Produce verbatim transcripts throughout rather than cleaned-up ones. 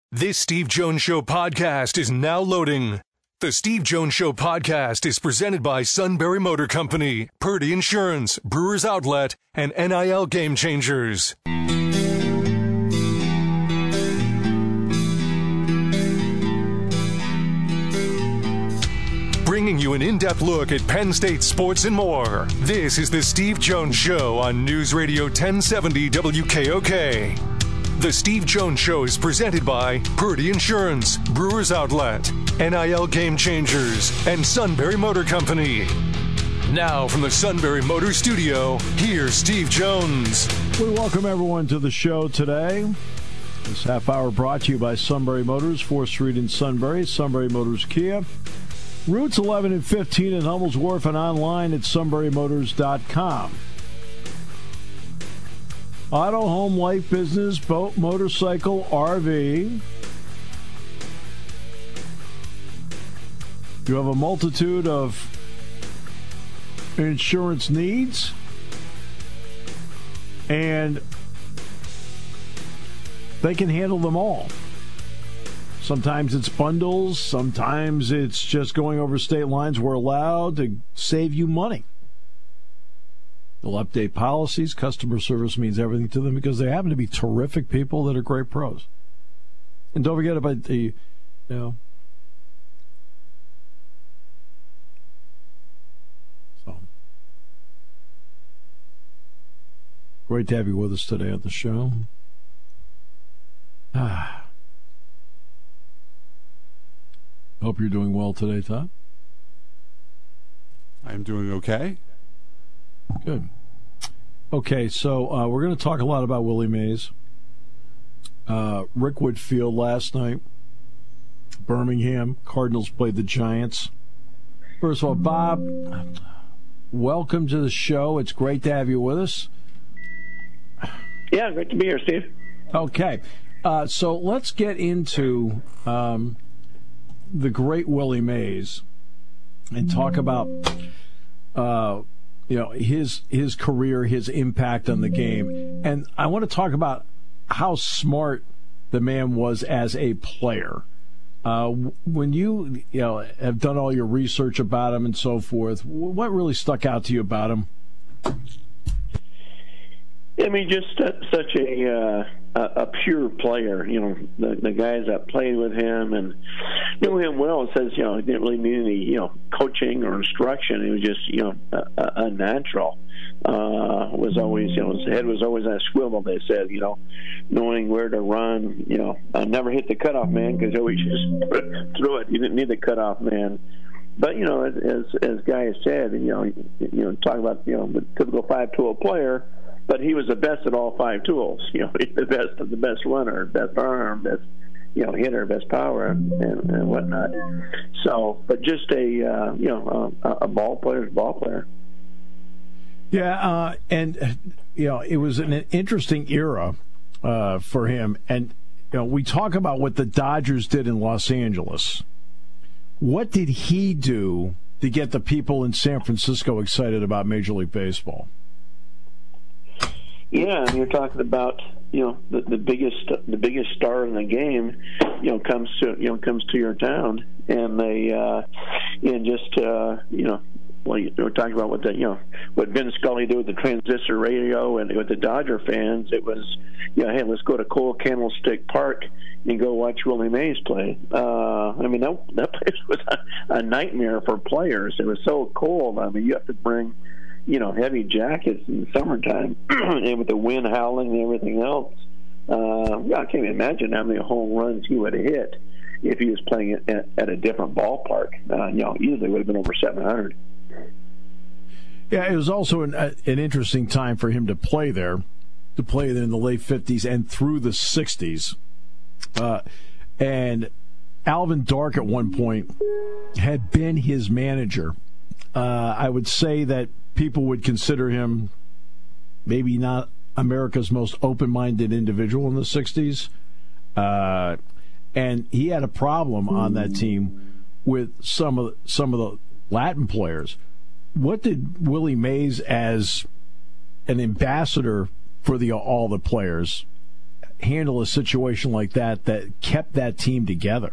This Steve Jones Show podcast is now loading. The Steve Jones Show podcast is presented by Sunbury Motor Company, Purdy Insurance, Brewers Outlet, and N I L Game Changers. Bringing you an in-depth look at Penn State sports and more. This is the Steve Jones Show on News Radio ten seventy W K O K. The Steve Jones Show is presented by Purdy Insurance, Brewers Outlet, N I L Game Changers, and Sunbury Motor Company. Now from the Sunbury Motor Studio, here's Steve Jones. We welcome everyone to the show today. This half hour brought to you by Sunbury Motors, fourth Street in Sunbury, Sunbury Motors Kia. Routes eleven and fifteen in Hummel's Wharf and online at sunbury motors dot com. Auto, home, life, business, boat, motorcycle, R V. You have a multitude of insurance needs, and they can handle them all. Sometimes it's bundles, sometimes it's just going over state lines. We're allowed to save you money. They'll update policies. Customer service means everything to them because they happen to be terrific people that are great pros. And don't forget about the, you know, so great to have you with us today at the show. Ah. Hope you're doing well today, Todd. I'm doing okay. Good. Okay, so uh, we're going to talk a lot about Willie Mays. Uh, Rickwood Field last night. Birmingham. Cardinals played the Giants. First of all, Bob, welcome to the show. It's great to have you with us. Yeah, great to be here, Steve. Okay, uh, so let's get into um, the great Willie Mays and talk about uh, you know his his career, his impact on the game, and I want to talk about how smart the man was as a player. Uh, when you you know have done all your research about him and so forth, what really stuck out to you about him? I mean, just uh, such a uh, a pure player. You know, the, the guys that played with him and knew him well. It says, you know, he didn't really need any, you know, coaching or instruction. He was just, you know, a, a natural. Uh, was always, you know, his head was always on a swivel. They said, you know, knowing where to run. You know, I never hit the cutoff man because he always just threw it. You didn't need the cutoff man. But, you know, as as Guy said, you know, you know, talk about, you know, the typical five-tool player. But he was the best at all five tools. You know, he's the best of the best runner, best arm, best, you know, hitter, best power, and, and whatnot. So, but just a, uh, you know, a, a ball player's a ball player. Yeah, uh, and, you know, it was an interesting era uh, for him. And, you know, we talk about what the Dodgers did in Los Angeles. What did he do to get the people in San Francisco excited about Major League Baseball? Yeah, and you're talking about, you know, the, the biggest the biggest star in the game, you know, comes to you know comes to your town, and they uh, and just uh, you know, well, you were talking about what the you know what Vin Scully did with the transistor radio, and with the Dodger fans, it was, you know, hey, let's go to Cole Candlestick Park and go watch Willie Mays play. Uh, I mean, that that place was a, a nightmare for players. It was so cold. I mean, you have to bring, you know, heavy jackets in the summertime, and with the wind howling and everything else. Uh, I can't imagine how many home runs he would have hit if he was playing at, at a different ballpark. Uh, you know, easily would have been over seven hundred. Yeah, it was also an, uh, an interesting time for him to play there, to play there in the late fifties and through the sixties. Uh, and Alvin Dark at one point had been his manager. Uh, I would say that people would consider him maybe not America's most open-minded individual in the sixties. Uh, and he had a problem on that team with some of some of the Latin players. What did Willie Mays, as an ambassador for the all the players, handle a situation like that that kept that team together?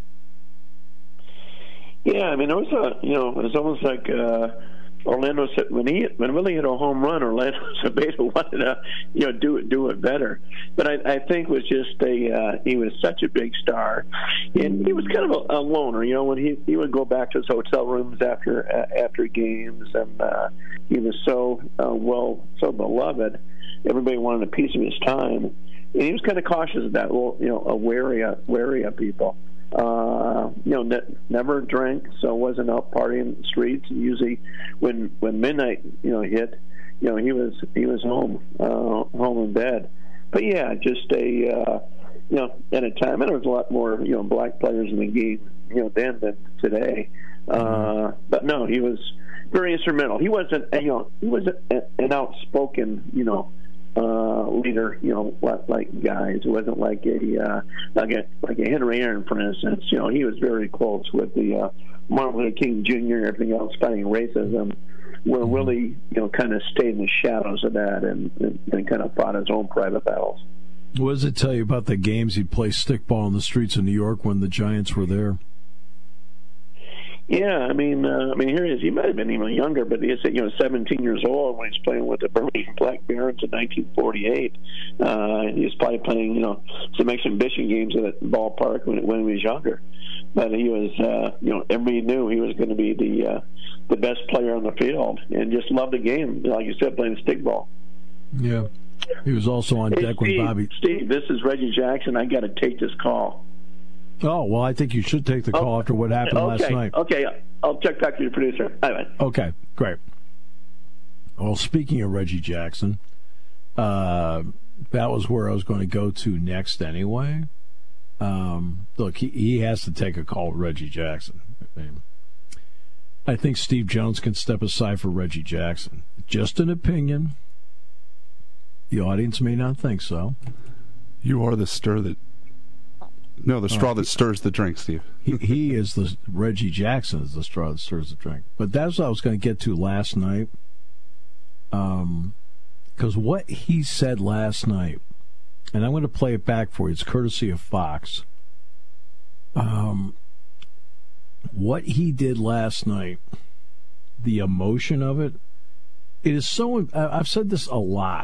Yeah, I mean, it was a, you know, it was almost like uh, Orlando said when he when Willie hit a home run, Orlando Cepeda wanted to, you know, do it do it better. But I, I think it was just a uh, he was such a big star, and he was kind of a, a loner. You know, when he he would go back to his hotel rooms after uh, after games, and uh, he was so uh, well so beloved. Everybody wanted a piece of his time, and he was kind of cautious of that. Well, you know, a wary wary of people. Uh, you know, ne- never drank, so wasn't out partying in the streets. And usually, when when midnight, you know, hit, you know, he was he was home, uh, home in bed. But yeah, just a uh, you know, at a time, and there was a lot more, you know, black players in the game, you know, then than today. Uh, but no, he was very instrumental. He wasn't, you know, he was a, an outspoken, you know, uh, leader, you know, like, like guys. It wasn't like a uh, like a like a Henry Aaron, for instance. You know, he was very close with the uh, Martin Luther King Junior and everything else, fighting racism. Where Willie, you know, kind of stayed in the shadows of that and, and, and kind of fought his own private battles. What does it tell you about the games he'd play stickball in the streets of New York when the Giants were there? Yeah, I mean, uh, I mean, here he is. He might have been even younger, but he's, you know, seventeen years old when he's playing with the Birmingham Black Barons in nineteen forty-eight. Uh, he was probably playing, you know, some exhibition games at the ballpark when, when he was younger. But he was, uh, you know, everybody knew he was going to be the uh, the best player on the field, and just loved the game. Like you said, playing stickball. Yeah, he was also on hey, deck Steve, when Bobby. Steve, this is Reggie Jackson. I got to take this call. Oh, well, I think you should take the call oh, after what happened okay, last night. Okay, I'll check back to your producer. All right. Okay, great. Well, speaking of Reggie Jackson, uh, that was where I was going to go to next anyway. Um, look, he, he has to take a call with Reggie Jackson. I mean, I think Steve Jones can step aside for Reggie Jackson. Just an opinion. The audience may not think so. You are the stir that... No, the straw uh, that stirs the drink, Steve. he, he is the... Reggie Jackson is the straw that stirs the drink. But that's what I was going to get to last night. Um, because what he said last night, and I'm going to play it back for you. It's courtesy of Fox. Um, what he did last night, the emotion of it, it is so... I've said this a lot.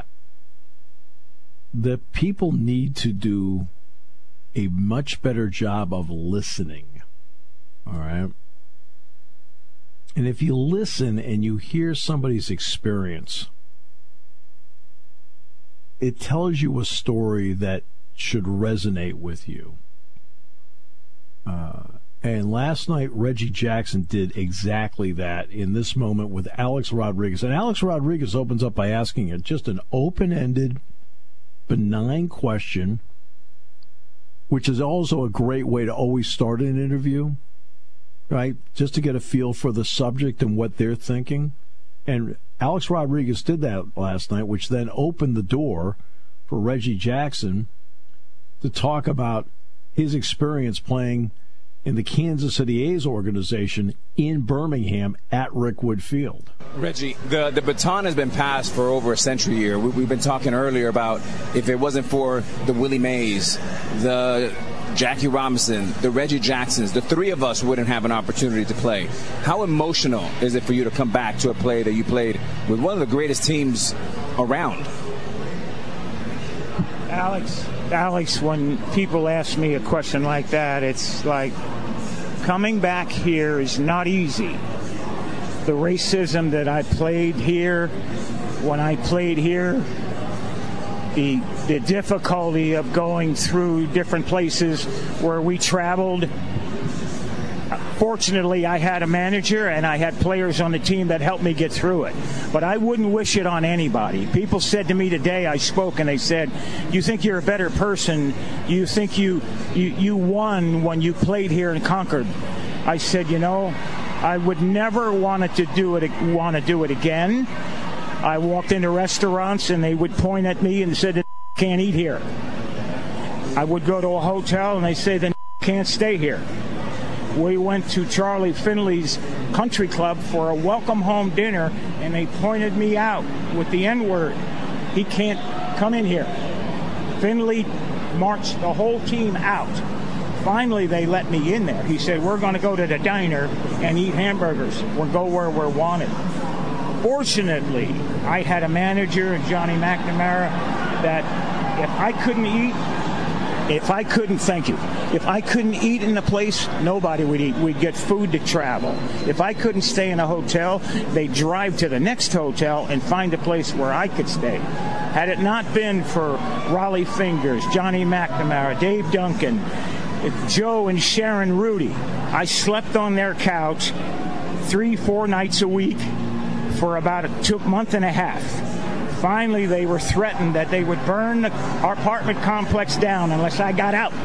That people need to do a much better job of listening. All right? And if you listen and you hear somebody's experience, it tells you a story that should resonate with you. Uh, and last night, Reggie Jackson did exactly that in this moment with Alex Rodriguez. And Alex Rodriguez opens up by asking it just an open-ended, benign question, which is also a great way to always start an interview, right? Just to get a feel for the subject and what they're thinking. And Alex Rodriguez did that last night, which then opened the door for Reggie Jackson to talk about his experience playing in the Kansas City A's organization in Birmingham at Rickwood Field. Reggie, the, the baton has been passed for over a century here. We, we've been talking earlier about if it wasn't for the Willie Mays, the Jackie Robinson, the Reggie Jacksons, the three of us wouldn't have an opportunity to play. How emotional is it for you to come back to a play that you played with one of the greatest teams around? Alex, Alex, when people ask me a question like that, it's like coming back here is not easy. The racism that I played here, when I played here, the the difficulty of going through different places where we traveled. Fortunately, I had a manager and I had players on the team that helped me get through it. But I wouldn't wish it on anybody. People said to me today, I spoke, and they said, you think you're a better person, you think you, you, you won when you played here in Concord. I said, you know, I would never want to do it, want to do it again. I walked into restaurants and they would point at me and said, can't eat here. I would go to a hotel and they say, then can't stay here. We went to Charlie Finley's country club for a welcome home dinner, and they pointed me out with the N-word. He can't come in here. Finley marched the whole team out. Finally, they let me in there. He said, we're going to go to the diner and eat hamburgers. We'll go where we're wanted. Fortunately, I had a manager, Johnny McNamara, that if I couldn't eat, if I couldn't, thank you, if I couldn't eat in the place, nobody would eat. We'd get food to travel. If I couldn't stay in a hotel, they'd drive to the next hotel and find a place where I could stay. Had it not been for Raleigh Fingers, Johnny McNamara, Dave Duncan, Joe and Sharon Rudy, I slept on their couch three, four nights a week for about a two, month and a half. Finally, they were threatened that they would burn the, our apartment complex down unless I got out.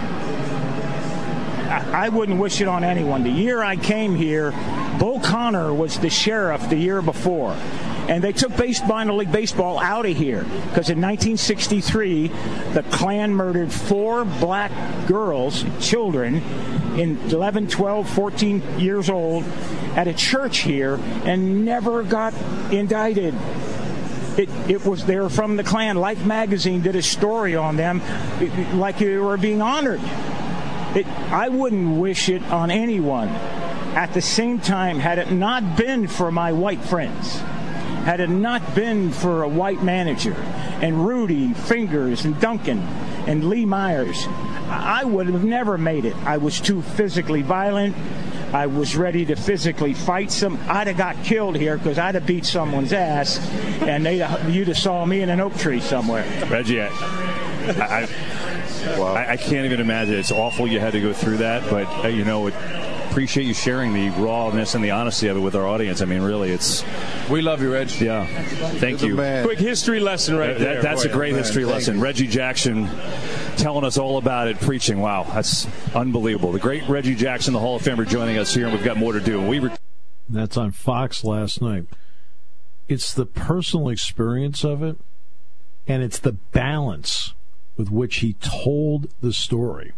I, I wouldn't wish it on anyone. The year I came here, Bull Connor was the sheriff the year before. And they took base, minor league baseball out of here because in nineteen sixty-three, the Klan murdered four black girls, children, in eleven, twelve, fourteen years old at a church here and never got indicted. It, it was they were from the Klan. Life magazine did a story on them it, like they were being honored. It, I wouldn't wish it on anyone. At the same time, had it not been for my white friends, had it not been for a white manager and Rudy, Fingers, and Duncan, and Lee Myers, I would have never made it. I was too physically violent. I was ready to physically fight some. I'd have got killed here because I'd have beat someone's ass, and they'd have, you'd have saw me in an oak tree somewhere. Reggie, I, I, Wow. I, I can't even imagine. It's awful you had to go through that, but, uh, you know, it, appreciate you sharing the rawness and the honesty of it with our audience. I mean, really, it's... We love you, Reg. Yeah. Thank you. Quick history lesson right that, there. That's Boy, a great man. history Thank lesson. you. Reggie Jackson telling us all about it, preaching. Wow, that's unbelievable. The great Reggie Jackson, the Hall of Famer, joining us here, and we've got more to do. We re- That's on Fox last night. It's the personal experience of it, and it's the balance with which he told the story.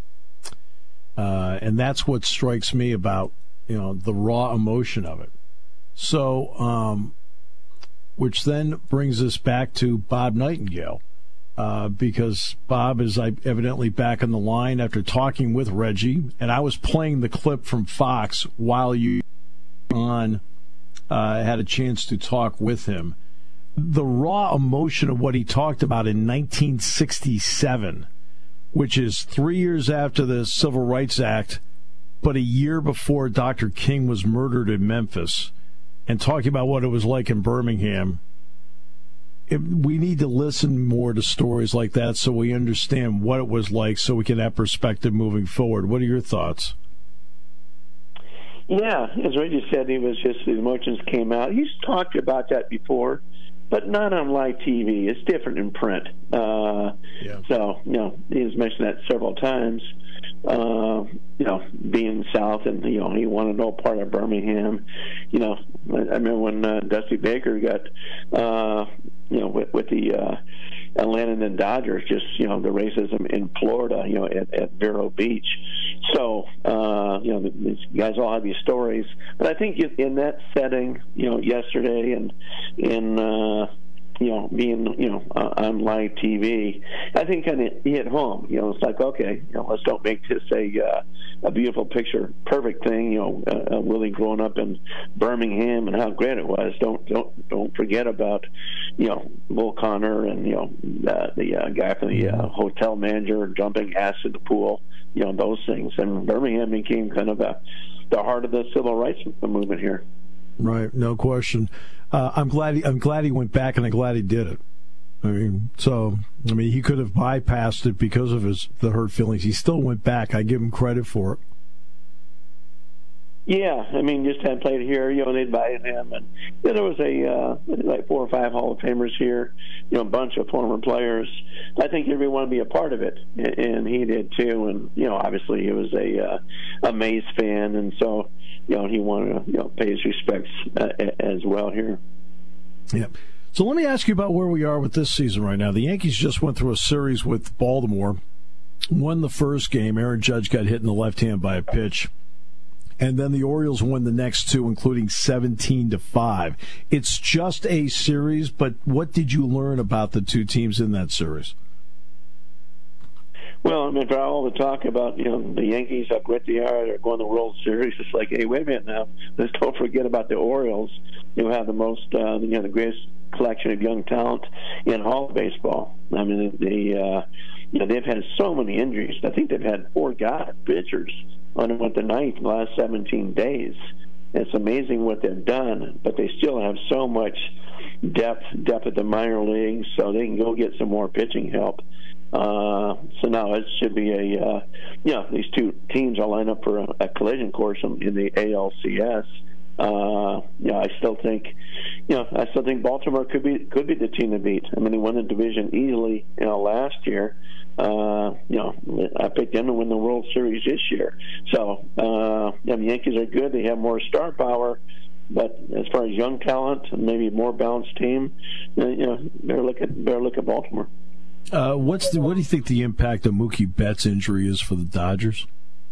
Uh, and that's what strikes me about, you know, the raw emotion of it. So, um, which then brings us back to Bob Nightingale, uh, because Bob is evidently back on the line after talking with Reggie, and I was playing the clip from Fox while you on uh, had a chance to talk with him. The raw emotion of what he talked about in nineteen sixty-seven, which is three years after the Civil Rights Act, but a year before Doctor King was murdered in Memphis, and talking about what it was like in Birmingham. It, we need to listen more to stories like that so we understand what it was like so we can have perspective moving forward. What are your thoughts? Yeah, as Reggie said, he was just, the emotions came out. He's talked about that before, but not on live T V. It's different in print. Uh, yeah. So, you know, he's mentioned that several times. Uh, you know, being South, and, you know, he wanted no part of Birmingham. You know, I, I remember when uh, Dusty Baker got, uh, you know, with, with the uh, Atlanta and Dodgers, just, you know, the racism in Florida, you know, at, at Vero Beach. So, uh, you know, these guys all have these stories. But I think in that setting, you know, yesterday and in, uh, you know, being, you know, uh, on live T V, I think kind of hit home. You know, it's like, okay, you know, let's don't make this a uh, a beautiful picture, perfect thing. You know, uh, uh, Willie growing up in Birmingham and how great it was. Don't don't don't forget about, you know, Bull Connor and, you know, uh, the uh, guy from the uh, hotel manager jumping ass in the pool. You know, those things. And Birmingham became kind of a, the heart of the civil rights movement here. Right, no question. Uh, I'm glad. He, I'm glad he went back, and I'm glad he did it. I mean, so I mean, he could have bypassed it because of his the hurt feelings. He still went back. I give him credit for it. Yeah, I mean, just had played here, you know, they invited him, and you know, there was a uh, like four or five Hall of Famers here, you know, a bunch of former players. I think everyone wanted to be a part of it, and he did too. And you know, obviously, he was a uh, a Mays fan, and so you know, he wanted to, you know, pay his respects uh, as well here. Yeah. So let me ask you about where we are with this season right now. The Yankees just went through a series with Baltimore, won the first game. Aaron Judge got hit in the left hand by a pitch. And then the Orioles won the next two, including seventeen to five. It's just a series, but what did you learn about the two teams in that series? Well, I mean, for all the talk about, you know, the Yankees, how great they are, they're going to the World Series, it's like, hey, wait a minute now. Let's don't forget about the Orioles, who have the most, uh, you know, the greatest collection of young talent in all of baseball. I mean, they, uh, you know, they've had so many injuries. I think they've had four guys, pitchers, on with the ninth in the last seventeen days. It's amazing what they've done, but they still have so much depth, depth at the minor leagues, so they can go get some more pitching help. Uh, so now it should be a, uh, you know, these two teams are lined up for a, a collision course in, in the A L C S. Uh, you know, I still think, you know, I still think Baltimore could be could be the team to beat. I mean, they won the division easily, you know, last year. Uh, you know, I picked them to win the World Series this year. So, uh, yeah, the Yankees are good. They have more star power. But as far as young talent and maybe a more balanced team, you know, better look at better look at Baltimore. Uh, what's the, what do you think the impact of Mookie Betts' injury is for the Dodgers?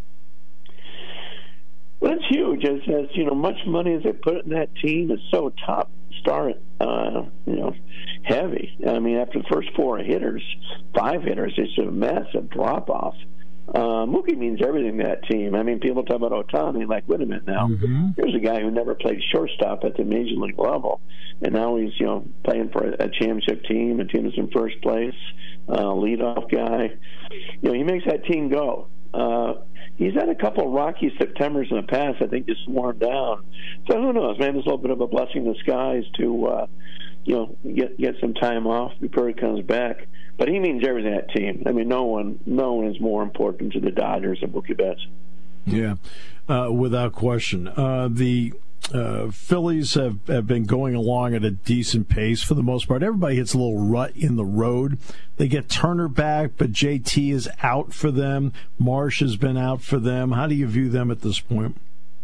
Well, it's huge. As, as you know, much money as they put in that team is so top star, uh, you know, heavy. I mean, after the first four hitters, five hitters, it's a massive drop off. Uh, Mookie means everything to that team. I mean, people talk about Ohtani, like, wait a minute now. Mm-hmm. Here's a guy who never played shortstop at the major league level, and now he's, you know, playing for a, a championship team, a team that's in first place, uh, leadoff guy. You know, he makes that team go. Uh, he's had a couple of rocky Septembers in the past, I think, just worn down. So who knows? Maybe there's a little bit of a blessing in disguise to, uh, you know, get get some time off before he comes back. But he means everything to that team. I mean, no one, no one is more important to the Dodgers than Mookie Betts. Yeah, uh, without question. Uh, the uh, Phillies have, have been going along at a decent pace for the most part. Everybody hits a little rut in the road. They get Turner back, but J T is out for them. Marsh has been out for them. How do you view them at this point?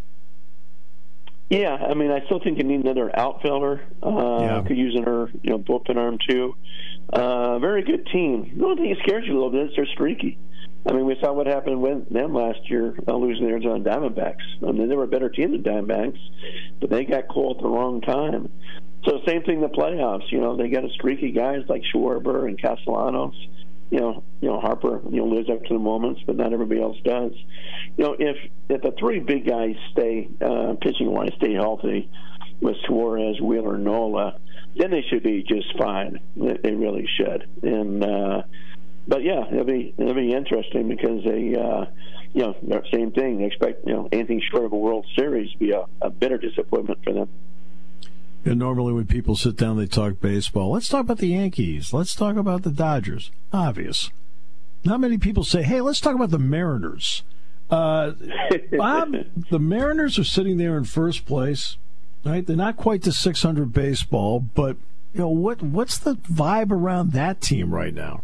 Yeah, I mean, I still think you need another outfielder. Uh, yeah. Could use another, you know, bullpen arm too. Uh, very good team. The only thing that scares you a little bit is they're streaky. I mean, we saw what happened with them last year, uh, losing the Arizona Diamondbacks. I mean, they were a better team than Diamondbacks, but they got cold at the wrong time. So same thing in the playoffs. You know, they got a streaky guys like Schwarber and Castellanos. You know, you know Harper, you know, lives up to the moments, but not everybody else does. You know, if if the three big guys stay uh, pitching wise, stay healthy, with Suarez, Wheeler, Nola, then they should be just fine. They, they really should. And uh, but yeah, it'll be it'll be interesting because they, uh, you know, same thing. They expect, you know, anything short of a World Series to be a, a bitter disappointment for them. And normally when people sit down, they talk baseball. Let's talk about the Yankees. Let's talk about the Dodgers. Obvious. Not many people say, hey, let's talk about the Mariners. Uh, Bob, the Mariners are sitting there in first place. Right? They're not quite to six hundred baseball, but you know what? What's the vibe around that team right now?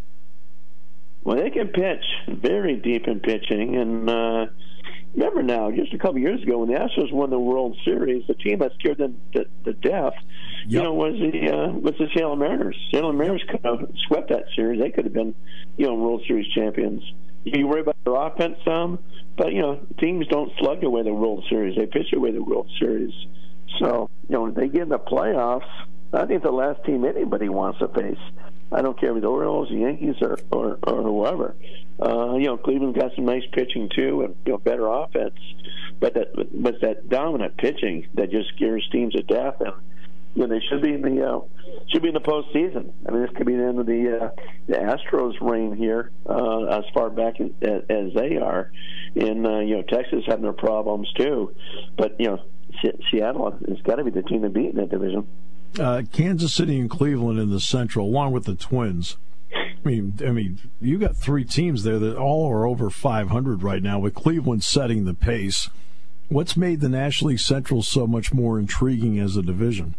Well, they can pitch very deep in pitching, and uh, remember now, just a couple years ago when the Astros won the World Series, the team that scared them to, to death, yep. you know, was the uh, was the Seattle Mariners. Seattle Mariners could have swept that series. They could have been, you know, World Series champions. You worry about their offense some, but you know, teams don't slug away the World Series; they pitch away the World Series. So, you know, if they get in the playoffs, I think the last team anybody wants to face. I don't care if the Orioles, the Yankees, or or, or whoever. Uh, you know, Cleveland's got some nice pitching too, and you know, better offense. But that, but that dominant pitching that just scares teams to death, and you know, they should be in the uh, should be in the postseason. I mean, this could be the end of the uh, the Astros' reign here, uh, as far back as, as they are. And uh, you know, Texas having their problems too, but you know. Seattle has got to be the team to beat in that division. Uh, Kansas City and Cleveland in the Central, along with the Twins. I mean, I mean, you got three teams there that all are over five hundred right now, with Cleveland setting the pace. What's made the National League Central so much more intriguing as a division?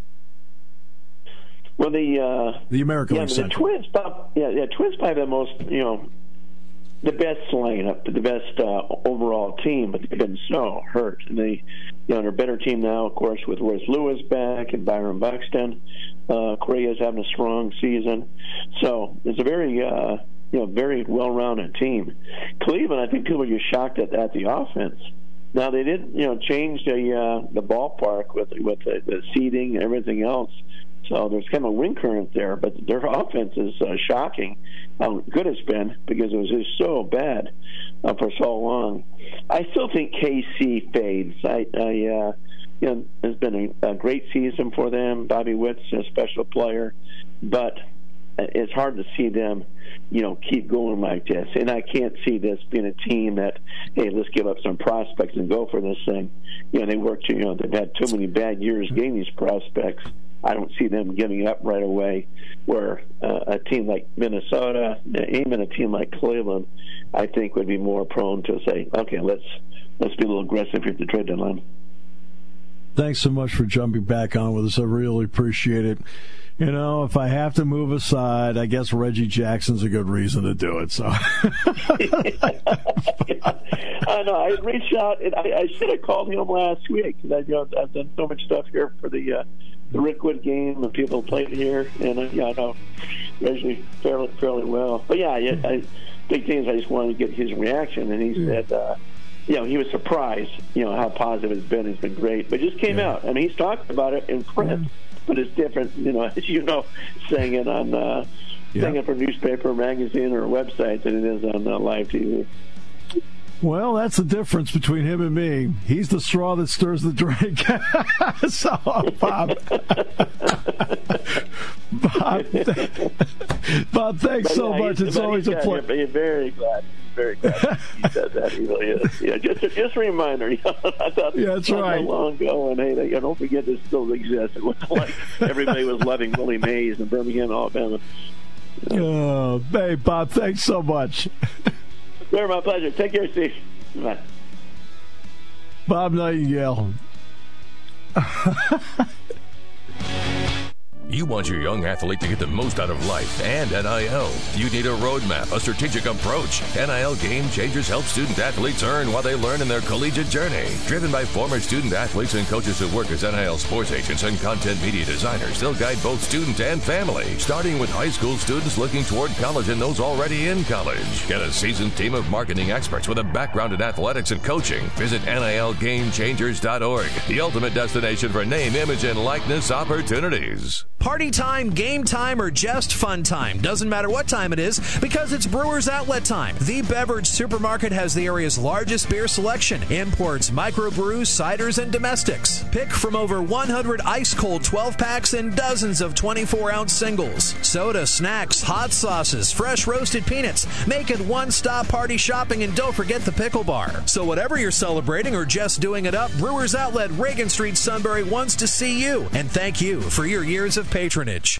Well, the uh, the American yeah, League the Central. Twins, yeah, yeah, Twins probably have the most, you know, the best lineup, the best uh, overall team, but they've been so hurt. And they, you know, they're a better team now, of course, with Royce Lewis back and Byron Buxton. Uh, Correa's having a strong season. So it's a very, uh, you know, very well-rounded team. Cleveland, I think people are just shocked at, at the offense. Now, they did, you know, change the uh, the ballpark with with the, the seating and everything else. So there's kind of a wind current there, but their offense is uh, shocking how good it's been because it was just so bad uh, for so long. I still think K C fades. I, I uh, you know, it's been a, a great season for them. Bobby Witt's a special player, but it's hard to see them, you know, keep going like this. And I can't see this being a team that, hey, let's give up some prospects and go for this thing. You know, they worked, you know, they've had too many bad years getting these prospects. I don't see them giving up right away. Where uh, a team like Minnesota, even a team like Cleveland, I think would be more prone to say, okay, let's let's be a little aggressive here at the trade deadline. Thanks so much for jumping back on with us. I really appreciate it. You know, if I have to move aside, I guess Reggie Jackson's a good reason to do it. So, I know. I reached out, and I, I should have called him last week because I, you know, I've done so much stuff here for the uh, the Rickwood game, and people played here, and uh, yeah, I know Reggie fairly fairly well. But yeah, I, I, big things. I just wanted to get his reaction, and he yeah. said, uh, you know, he was surprised, you know, how positive it's been. It's been great, but it just came yeah. out. I mean, he's talked about it in print. Yeah. But it's different, you know, as you know, saying it on uh, yeah. saying it for newspaper, magazine, or website than it is on uh, live T V. Well, that's the difference between him and me. He's the straw that stirs the drink. So, Bob, Bob, Bob, thanks but, so yeah, much. It's always a pleasure. You're very glad. Very glad he said that. He really is. Yeah, just a, just a reminder. You know, I thought yeah, that's not right. So long ago, and hey, they, you know, don't forget this still exists. It wasn't like everybody was loving Willie Mays in Birmingham, Alabama. You know. Oh, hey, Bob, thanks so much. Very my pleasure. Take care, Steve. Bye. Bob Nightingale. You want your young athlete to get the most out of life and N I L. You need a roadmap, a strategic approach. N I L Game Changers help student athletes earn while they learn in their collegiate journey. Driven by former student athletes and coaches who work as N I L sports agents and content media designers, they'll guide both student and family, starting with high school students looking toward college and those already in college. Get a seasoned team of marketing experts with a background in athletics and coaching. Visit N I L game changers dot org, the ultimate destination for name, image, and likeness opportunities. Party time, game time, or just fun time. Doesn't matter what time it is because it's Brewers Outlet time. The Beverage Supermarket has the area's largest beer selection. Imports, microbrews, ciders, and domestics. Pick from over one hundred ice-cold twelve-packs and dozens of twenty-four ounce singles. Soda, snacks, hot sauces, fresh roasted peanuts. Make it one-stop party shopping, and don't forget the pickle bar. So whatever you're celebrating or just doing it up, Brewers Outlet, Reagan Street, Sunbury wants to see you. And thank you for your years of patronage.